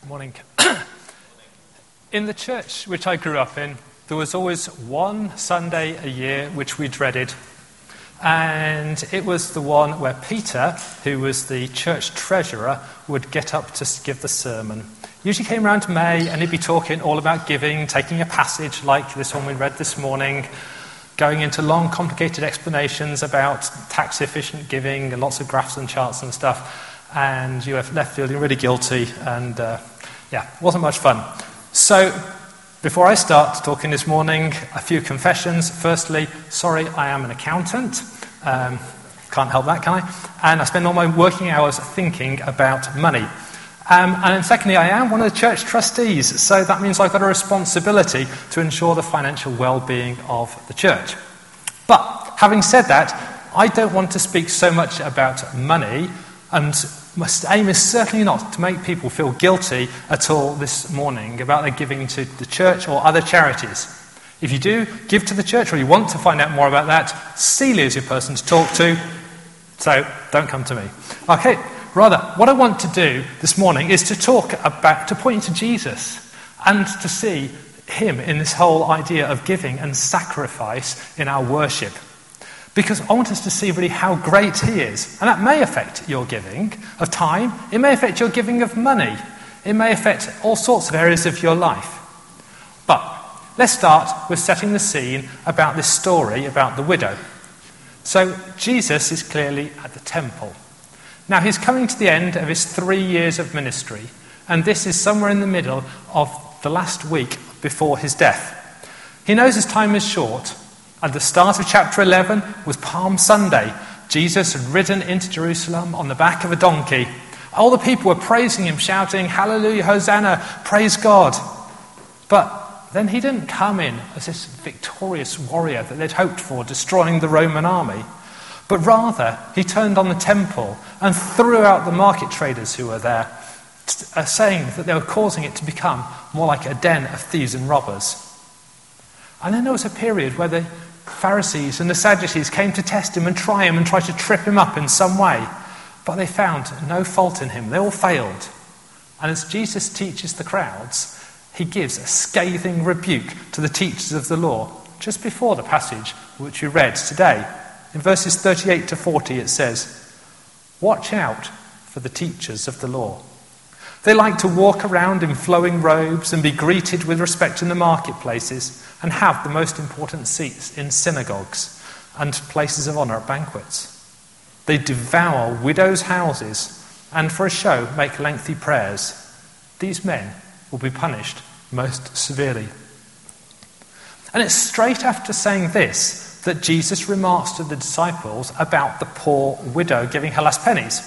Morning. In the church which I grew up in, there was always one Sunday a year which we dreaded. And it was the one where Peter, who was the church treasurer, would get up to give the sermon. Usually came around May and he'd be talking all about giving, taking a passage like this one we read this morning, going into long, complicated explanations about tax-efficient giving and lots of graphs and charts and stuff. And you were left feeling really guilty and, wasn't much fun. So, before I start talking this morning, a few confessions. Firstly, sorry, I am an accountant. Can't help that, can I? And I spend all my working hours thinking about money. And then secondly, I am one of the church trustees, so that means I've got a responsibility to ensure the financial well-being of the church. But, having said that, I don't want to speak so much about money, and my aim is certainly not to make people feel guilty at all this morning about their giving to the church or other charities. If you do give to the church or you want to find out more about that, Celia is your person to talk to, so don't come to me. Okay, rather, what I want to do this morning is to point to Jesus and to see him in this whole idea of giving and sacrifice in our worship. Because I want us to see really how great he is. And that may affect your giving of time. It may affect your giving of money. It may affect all sorts of areas of your life. But let's start with setting the scene about this story about the widow. So Jesus is clearly at the temple. Now he's coming to the end of his 3 years of ministry. And this is somewhere in the middle of the last week before his death. He knows his time is short. At the start of chapter 11 was Palm Sunday. Jesus had ridden into Jerusalem on the back of a donkey. All the people were praising him, shouting, "Hallelujah, Hosanna, praise God." But then he didn't come in as this victorious warrior that they'd hoped for, destroying the Roman army. But rather, he turned on the temple and threw out the market traders who were there, saying that they were causing it to become more like a den of thieves and robbers. And then there was a period where the Pharisees and the Sadducees came to test him and try him and try to trip him up in some way. But they found no fault in him. They all failed. And as Jesus teaches the crowds, he gives a scathing rebuke to the teachers of the law just before the passage which we read today. In verses 38 to 40 it says, "Watch out for the teachers of the law. They like to walk around in flowing robes and be greeted with respect in the marketplaces and have the most important seats in synagogues and places of honour at banquets. They devour widows' houses and for a show make lengthy prayers. These men will be punished most severely." And it's straight after saying this that Jesus remarks to the disciples about the poor widow giving her last pennies.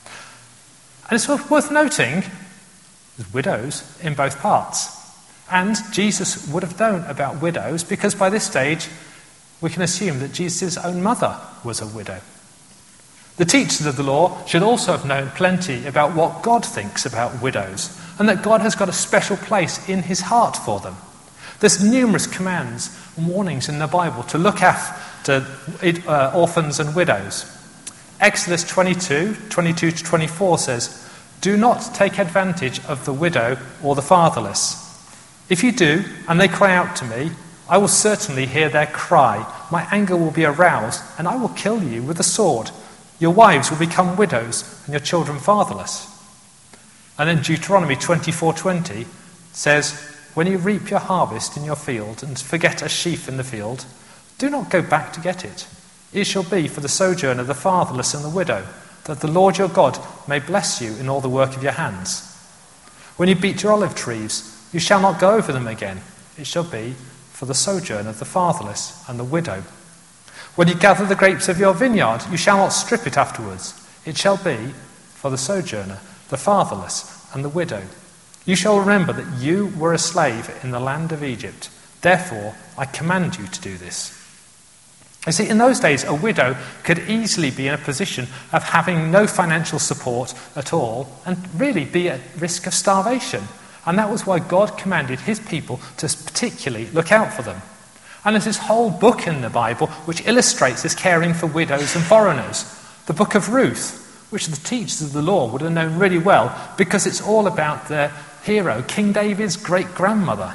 And it's worth noting, there's widows in both parts. And Jesus would have known about widows because by this stage we can assume that Jesus' own mother was a widow. The teachers of the law should also have known plenty about what God thinks about widows and that God has got a special place in his heart for them. There's numerous commands and warnings in the Bible to look after orphans and widows. Exodus 22 to 24 says, "Do not take advantage of the widow or the fatherless. If you do, and they cry out to me, I will certainly hear their cry. My anger will be aroused, and I will kill you with the sword. Your wives will become widows, and your children fatherless." And then Deuteronomy 24:20 says, "When you reap your harvest in your field and forget a sheaf in the field, do not go back to get it. It shall be for the sojourner, the fatherless, and the widow, that the Lord your God may bless you in all the work of your hands. When you beat your olive trees, you shall not go over them again. It shall be for the sojourner, the fatherless, and the widow. When you gather the grapes of your vineyard, you shall not strip it afterwards. It shall be for the sojourner, the fatherless, and the widow. You shall remember that you were a slave in the land of Egypt. Therefore, I command you to do this." You see, in those days, a widow could easily be in a position of having no financial support at all and really be at risk of starvation. And that was why God commanded his people to particularly look out for them. And there's this whole book in the Bible which illustrates this caring for widows and foreigners. The book of Ruth, which the teachers of the law would have known really well because it's all about the hero, King David's great-grandmother.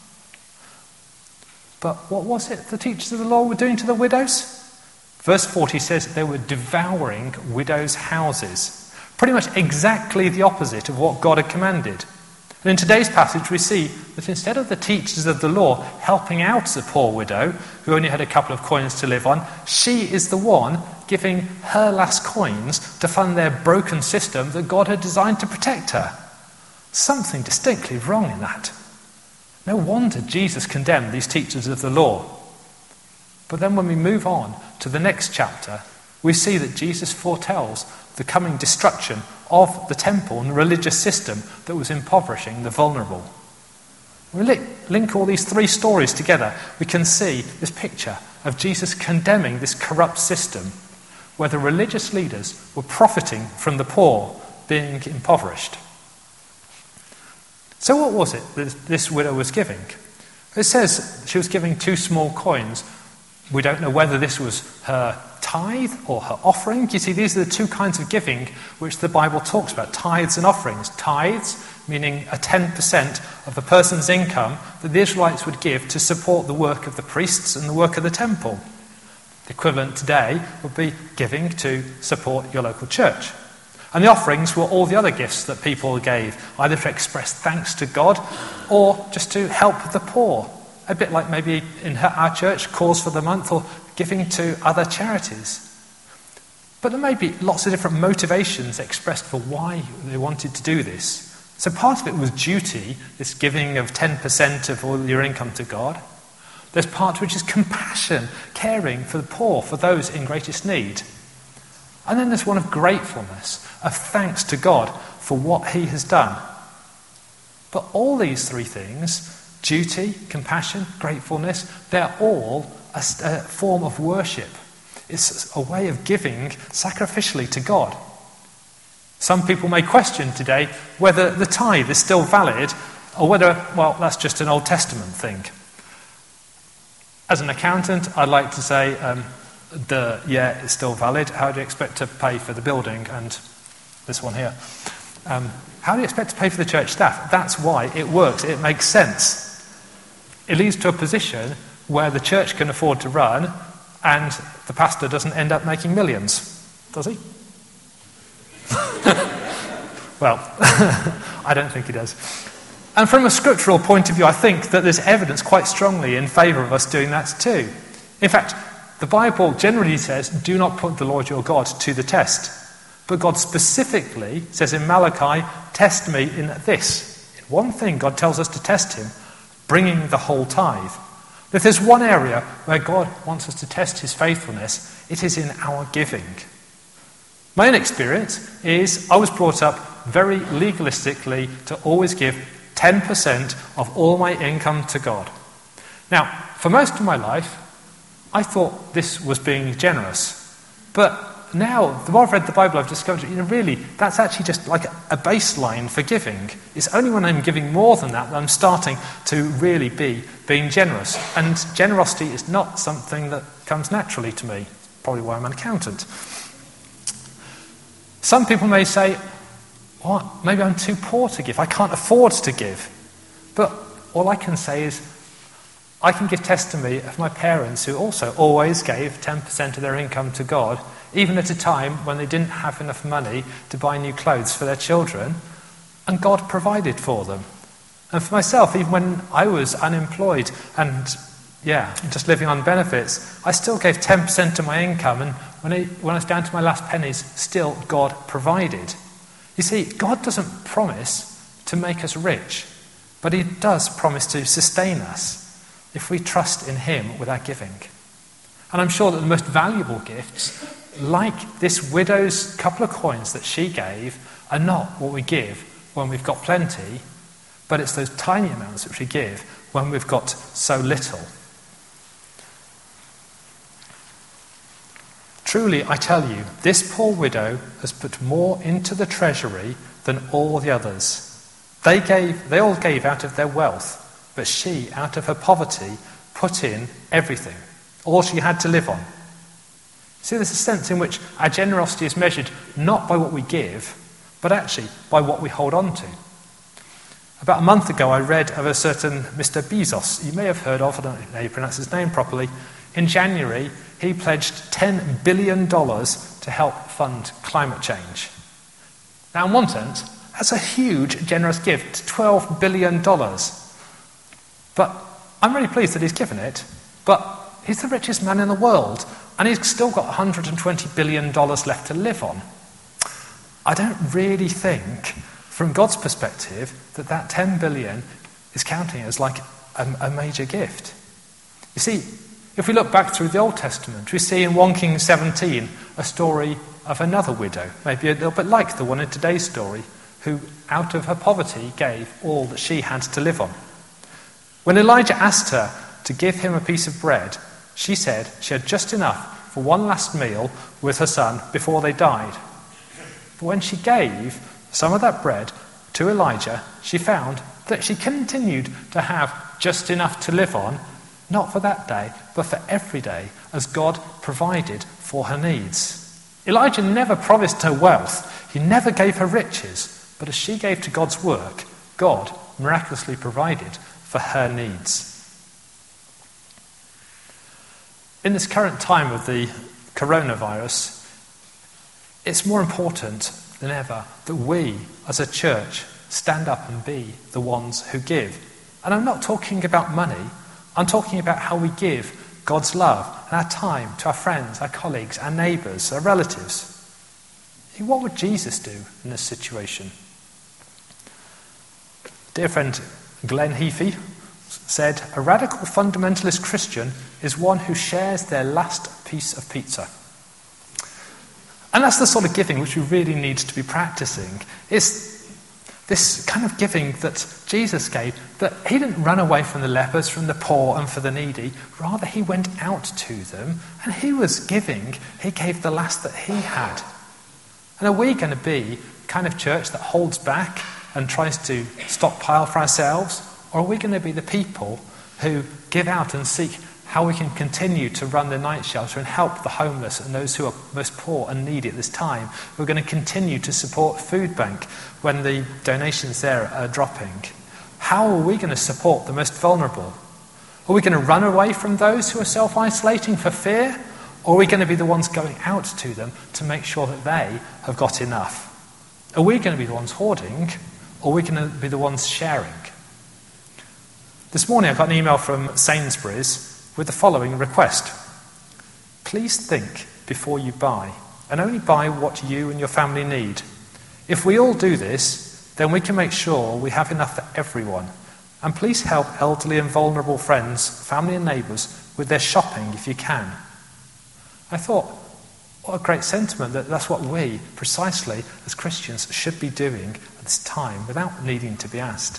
But what was it the teachers of the law were doing to the widows? Verse 40 says they were devouring widows' houses. Pretty much exactly the opposite of what God had commanded. And in today's passage we see that instead of the teachers of the law helping out the poor widow, who only had a couple of coins to live on, she is the one giving her last coins to fund their broken system that God had designed to protect her. Something distinctly wrong in that. No wonder Jesus condemned these teachers of the law. But then when we move on to the next chapter, we see that Jesus foretells the coming destruction of the temple and the religious system that was impoverishing the vulnerable. When we link all these three stories together, we can see this picture of Jesus condemning this corrupt system where the religious leaders were profiting from the poor being impoverished. So what was it that this widow was giving? It says she was giving 2 small coins. We don't know whether this was her tithe or her offering. You see, these are the 2 kinds of giving which the Bible talks about, tithes and offerings. Tithes, meaning a 10% of a person's income that the Israelites would give to support the work of the priests and the work of the temple. The equivalent today would be giving to support your local church. And the offerings were all the other gifts that people gave, either to express thanks to God or just to help the poor. A bit like maybe in our church, Cause for the Month, or giving to other charities. But there may be lots of different motivations expressed for why they wanted to do this. So part of it was duty, this giving of 10% of all your income to God. There's part which is compassion, caring for the poor, for those in greatest need. And then there's one of gratefulness, of thanks to God for what he has done. But all these 3 things, duty, compassion, gratefulness, they're all a form of worship. It's a way of giving sacrificially to God. Some people may question today whether the tithe is still valid or whether, well, that's just an Old Testament thing. As an accountant, I'd like to say, yeah, it's still valid. How do you expect to pay for the building and this one here? How do you expect to pay for the church staff? That's why it works. It makes sense. It leads to a position where the church can afford to run and the pastor doesn't end up making millions. Does he? Well, I don't think he does. And from a scriptural point of view, I think that there's evidence quite strongly in favour of us doing that too. In fact, the Bible generally says, do not put the Lord your God to the test. But God specifically says in Malachi, test me in this. In one thing, God tells us to test him, bringing the whole tithe. If there's one area where God wants us to test his faithfulness, it is in our giving. My own experience is I was brought up very legalistically to always give 10% of all my income to God. Now, for most of my life, I thought this was being generous. But now, the more I've read the Bible, I've discovered, really, that's actually just like a baseline for giving. It's only when I'm giving more than that I'm starting to really be being generous. And generosity is not something that comes naturally to me. Probably why I'm an accountant. Some people may say, well, maybe I'm too poor to give. I can't afford to give. But all I can say is, I can give testimony of my parents who also always gave 10% of their income to God, even at a time when they didn't have enough money to buy new clothes for their children, and God provided for them. And for myself, even when I was unemployed and, just living on benefits, I still gave 10% of my income, and when I was down to my last pennies, still God provided. You see, God doesn't promise to make us rich, but he does promise to sustain us if we trust in him with our giving. And I'm sure that the most valuable gifts, like this widow's couple of coins that she gave, are not what we give when we've got plenty, but it's those tiny amounts which we give when we've got so little. Truly, I tell you, this poor widow has put more into the treasury than all the others. They all gave out of their wealth, but she, out of her poverty, put in everything, all she had to live on. See, there's a sense in which our generosity is measured not by what we give, but actually by what we hold on to. About a month ago, I read of a certain Mr. Bezos. You may have heard of, I don't know how you pronounce his name properly. In January, he pledged $10 billion to help fund climate change. Now, in one sense, that's a huge, generous gift, $12 billion. But I'm really pleased that he's given it, but he's the richest man in the world, and he's still got $120 billion left to live on. I don't really think, from God's perspective, that $10 billion is counting as like a major gift. You see, if we look back through the Old Testament, we see in 1 Kings 17 a story of another widow, maybe a little bit like the one in today's story, who out of her poverty gave all that she had to live on. When Elijah asked her to give him a piece of bread, she said she had just enough for one last meal with her son before they died. But when she gave some of that bread to Elijah, she found that she continued to have just enough to live on, not for that day, but for every day, as God provided for her needs. Elijah never promised her wealth. He never gave her riches. But as she gave to God's work, God miraculously provided for her needs. In this current time of the coronavirus, it's more important than ever that we, as a church, stand up and be the ones who give. And I'm not talking about money. I'm talking about how we give God's love and our time to our friends, our colleagues, our neighbours, our relatives. What would Jesus do in this situation? Dear friend Glenn Heafy said, "A radical fundamentalist Christian is one who shares their last piece of pizza." And that's the sort of giving which we really need to be practicing. It's this kind of giving that Jesus gave, that he didn't run away from the lepers, from the poor and for the needy. Rather, he went out to them and he was giving. He gave the last that he had. And are we going to be the kind of church that holds back and tries to stockpile for ourselves? Or are we going to be the people who give out and seek how we can continue to run the night shelter and help the homeless and those who are most poor and needy at this time? We're going to continue to support Food Bank when the donations there are dropping. How are we going to support the most vulnerable? Are we going to run away from those who are self-isolating for fear? Or are we going to be the ones going out to them to make sure that they have got enough? Are we going to be the ones hoarding? Or are we going to be the ones sharing? This morning I got an email from Sainsbury's with the following request. Please think before you buy, and only buy what you and your family need. If we all do this, then we can make sure we have enough for everyone. And please help elderly and vulnerable friends, family and neighbours with their shopping if you can. I thought, what a great sentiment, that's what we, precisely as Christians, should be doing at this time without needing to be asked.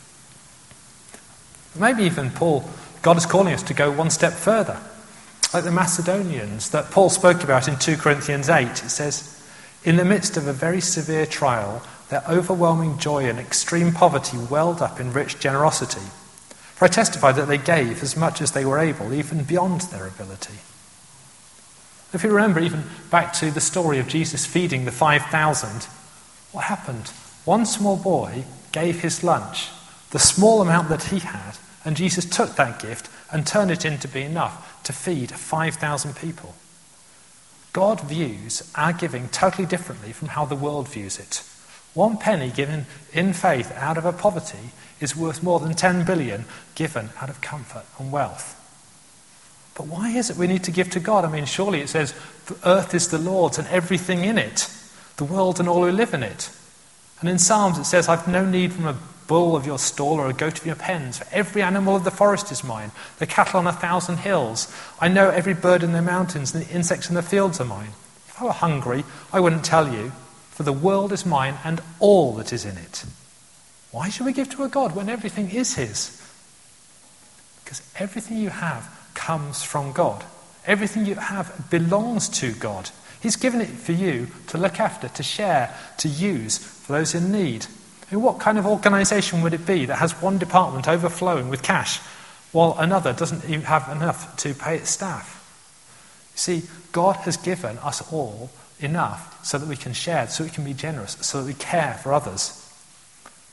Maybe even God is calling us to go one step further. Like the Macedonians that Paul spoke about in 2 Corinthians 8. It says, "In the midst of a very severe trial, their overwhelming joy and extreme poverty welled up in rich generosity. For I testify that they gave as much as they were able, even beyond their ability." If you remember even back to the story of Jesus feeding the 5,000, what happened? One small boy gave his lunch, the small amount that he had, and Jesus took that gift and turned it into be enough to feed 5,000 people. God views our giving totally differently from how the world views it. 1 penny given in faith out of a poverty is worth more than 10 billion given out of comfort and wealth. But why is it we need to give to God? I mean, surely it says, the earth is the Lord's and everything in it, the world and all who live in it. And in Psalms it says, "I've no need from a bull of your stall or a goat of your pens, for every animal of the forest is mine, the cattle on 1,000 hills. I know every bird in the mountains, and the insects in the fields are mine. If I were hungry, I wouldn't tell you, for the world is mine and all that is in it." Why should we give to a God when everything is his? Because everything you have comes from God. Everything you have belongs to God. He's given it for you to look after, to share, to use for those in need. And what kind of organisation would it be that has one department overflowing with cash while another doesn't even have enough to pay its staff? You see, God has given us all enough so that we can share, so we can be generous, so that we care for others.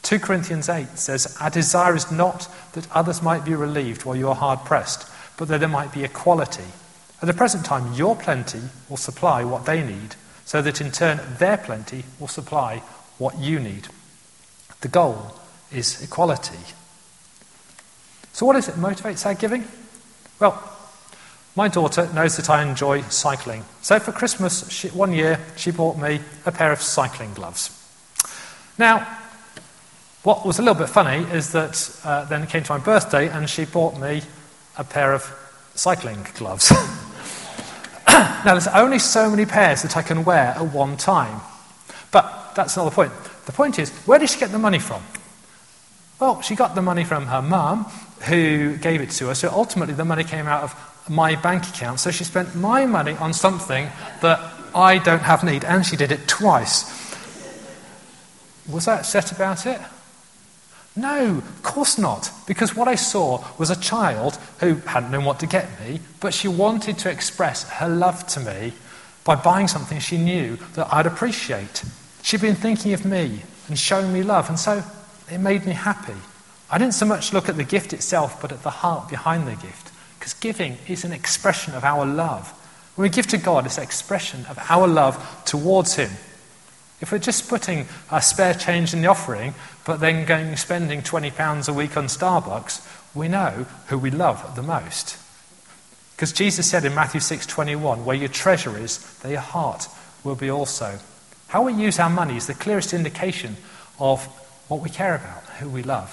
2 Corinthians 8 says, "Our desire is not that others might be relieved while you are hard-pressed, but that there might be equality. At the present time, your plenty will supply what they need, so that in turn their plenty will supply what you need." The goal is equality. So what is it that motivates our giving? Well, my daughter knows that I enjoy cycling. So for Christmas, one year, she bought me a pair of cycling gloves. Now, what was a little bit funny is that then it came to my birthday and she bought me a pair of cycling gloves. Now, there's only so many pairs that I can wear at one time. But that's not the point. The point is, where did she get the money from? Well, she got the money from her mum, who gave it to her. So ultimately, the money came out of my bank account. So she spent my money on something that I don't have need. And she did it twice. Was I upset about it? No, of course not. Because what I saw was a child who hadn't known what to get me, but she wanted to express her love to me by buying something she knew that I'd appreciate. She'd been thinking of me and showing me love, and so it made me happy. I didn't so much look at the gift itself, but at the heart behind the gift. Because giving is an expression of our love. When we give to God, it's an expression of our love towards him. If we're just putting our spare change in the offering, but then going spending £20 a week on Starbucks, we know who we love the most. Because Jesus said in Matthew 6:21, "Where your treasure is, there your heart will be also." How we use our money is the clearest indication of what we care about, who we love.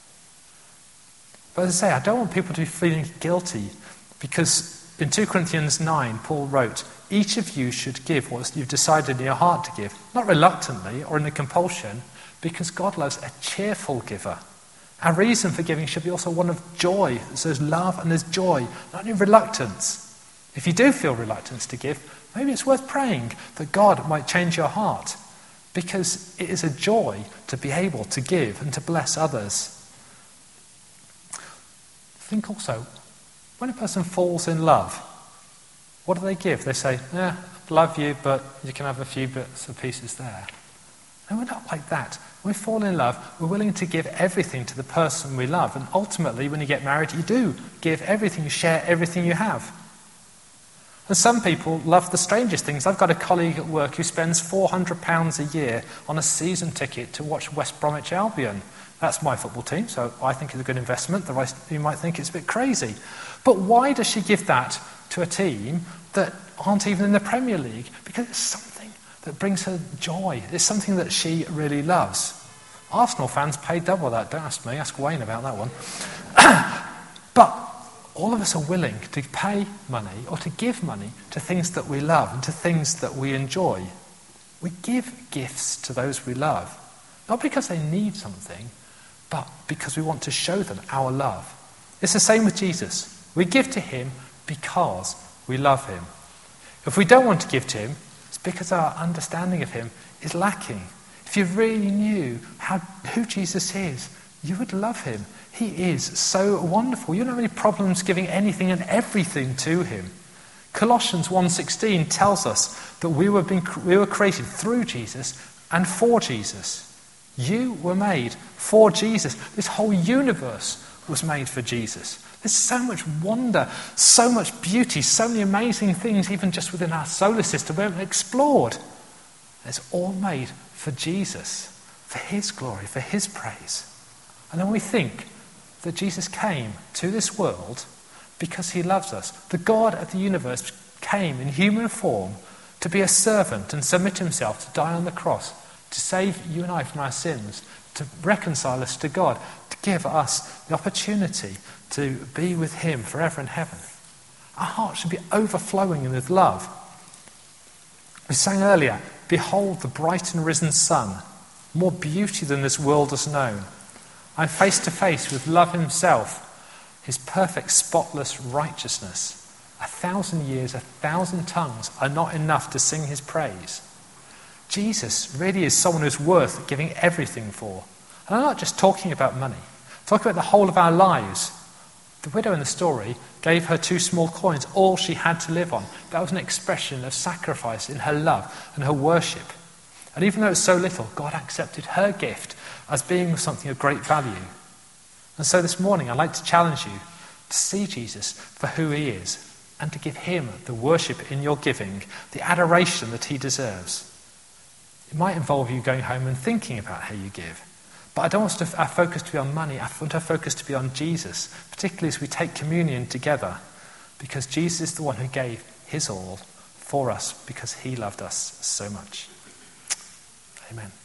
But as I say, I don't want people to be feeling guilty, because in 2 Corinthians 9, Paul wrote, "Each of you should give what you've decided in your heart to give, not reluctantly or in a compulsion, because God loves a cheerful giver." Our reason for giving should be also one of joy. There's love and there's joy, not in reluctance. If you do feel reluctance to give, maybe it's worth praying that God might change your heart, because it is a joy to be able to give and to bless others. Think also, when a person falls in love, what do they give? They say, "Yeah, love you, but you can have a few bits and pieces there." And we're not like that. When we fall in love, we're willing to give everything to the person we love. And ultimately, when you get married, you do give everything, you share everything you have. And some people love the strangest things. I've got a colleague at work who spends £400 a year on a season ticket to watch West Bromwich Albion. That's my football team, so I think it's a good investment. The rest of you might think it's a bit crazy. But why does she give that to a team that aren't even in the Premier League? Because it's something that brings her joy. It's something that she really loves. Arsenal fans pay double that. Don't ask me, ask Wayne about that one. But all of us are willing to pay money or to give money to things that we love and to things that we enjoy. We give gifts to those we love, not because they need something, but because we want to show them our love. It's the same with Jesus. We give to him because we love him. If we don't want to give to him, it's because our understanding of him is lacking. If you really knew who Jesus is, you would love him. He is so wonderful. You don't have any problems giving anything and everything to him. Colossians 1:16 tells us that we were created through Jesus and for Jesus. You were made for Jesus. This whole universe was made for Jesus. There's so much wonder, so much beauty, so many amazing things, even just within our solar system we haven't explored. It's all made for Jesus, for his glory, for his praise. And then we think that Jesus came to this world because he loves us. The God of the universe came in human form to be a servant and submit himself to die on the cross, to save you and I from our sins, to reconcile us to God, to give us the opportunity to be with him forever in heaven. Our hearts should be overflowing with love. We sang earlier, "Behold the bright and risen sun, more beauty than this world has known. I'm face to face with love himself, his perfect spotless righteousness. 1,000 years, 1,000 tongues are not enough to sing his praise." Jesus really is someone who's worth giving everything for. And I'm not just talking about money. I'm talking about the whole of our lives. The widow in the story gave her 2 small coins, all she had to live on. That was an expression of sacrifice in her love and her worship. And even though it's so little, God accepted her gift as being something of great value. And so this morning I'd like to challenge you to see Jesus for who he is and to give him the worship in your giving, the adoration that he deserves. It might involve you going home and thinking about how you give. But I don't want our focus to be on money. I want our focus to be on Jesus, particularly as we take communion together, because Jesus is the one who gave his all for us because he loved us so much. Amen.